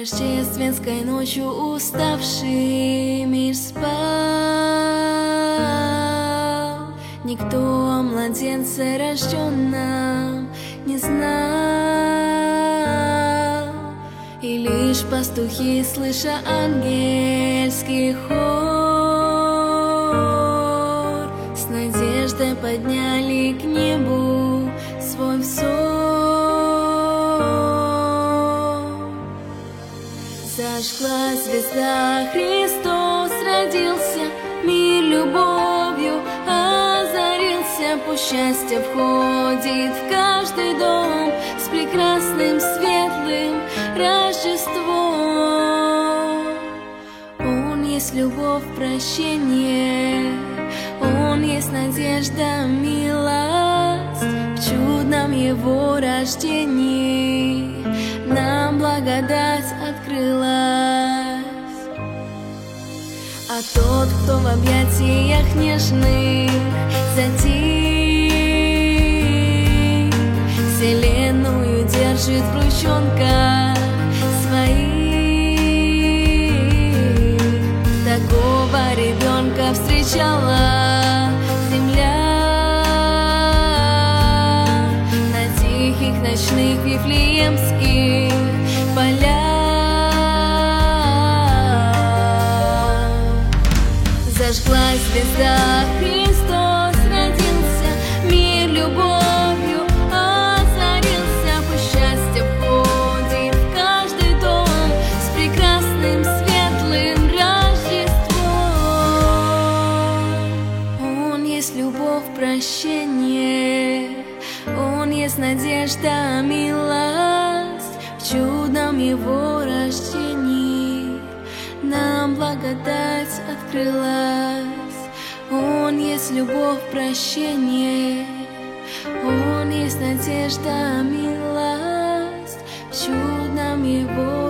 Рождественской ночью уставший мир спал. Никто о младенце рожденном не знал. И лишь пастухи, слыша ангельский хор, с надеждой подняли к небу свой взор. Зажгла звезда, Христос родился, мир любовью озарился. Пусть счастье входит в каждый дом с прекрасным светлым Рождеством. Он есть любовь, прощение, Он есть надежда, милость. В чудном Его рождении нам благодать открылась. А тот, кто в объятиях нежных затих, вселенную держит в ручонках своих, такого ребенка встречала земля на тихих ночных вифлеемских полях. Зажглась звезда, Христос родился, мир любовью озарился. Пусть счастье входит в каждый дом с прекрасным светлым Рождеством. Он есть любовь, прощение, Он есть надежда, милость. В чудном Его рождении нам благодать открылась. Он есть любовь, прощение, Он есть надежда, милость. В чудном Его